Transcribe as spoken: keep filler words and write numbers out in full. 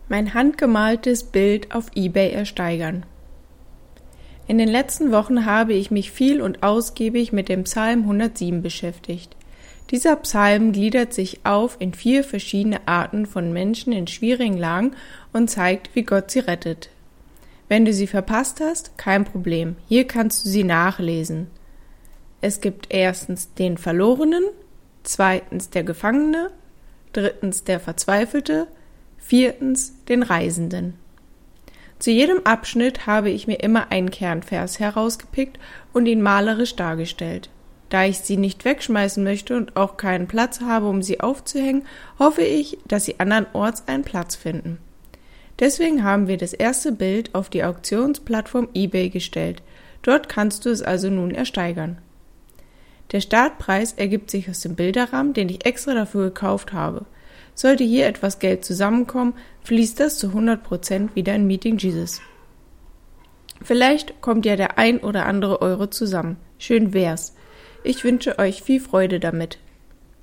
Mein handgemaltes Bild auf eBay ersteigern. In den letzten Wochen habe ich mich viel und ausgiebig mit dem Psalm hundertsieben beschäftigt. Dieser Psalm gliedert sich auf in vier verschiedene Arten von Menschen in schwierigen Lagen und zeigt, wie Gott sie rettet. Wenn du sie verpasst hast, kein Problem, hier kannst du sie nachlesen. Es gibt erstens den Verlorenen, zweitens der Gefangene, drittens der Verzweifelte, viertens den Reisenden. Zu jedem Abschnitt habe ich mir immer einen Kernvers herausgepickt und ihn malerisch dargestellt. Da ich sie nicht wegschmeißen möchte und auch keinen Platz habe, um sie aufzuhängen, hoffe ich, dass sie andernorts einen Platz finden. Deswegen haben wir das erste Bild auf die Auktionsplattform eBay gestellt. Dort kannst du es also nun ersteigern. Der Startpreis ergibt sich aus dem Bilderrahmen, den ich extra dafür gekauft habe. Sollte hier etwas Geld zusammenkommen, fließt das zu hundert Prozent wieder in Meeting Jesus. Vielleicht kommt ja der ein oder andere Euro zusammen. Schön wär's. Ich wünsche euch viel Freude damit.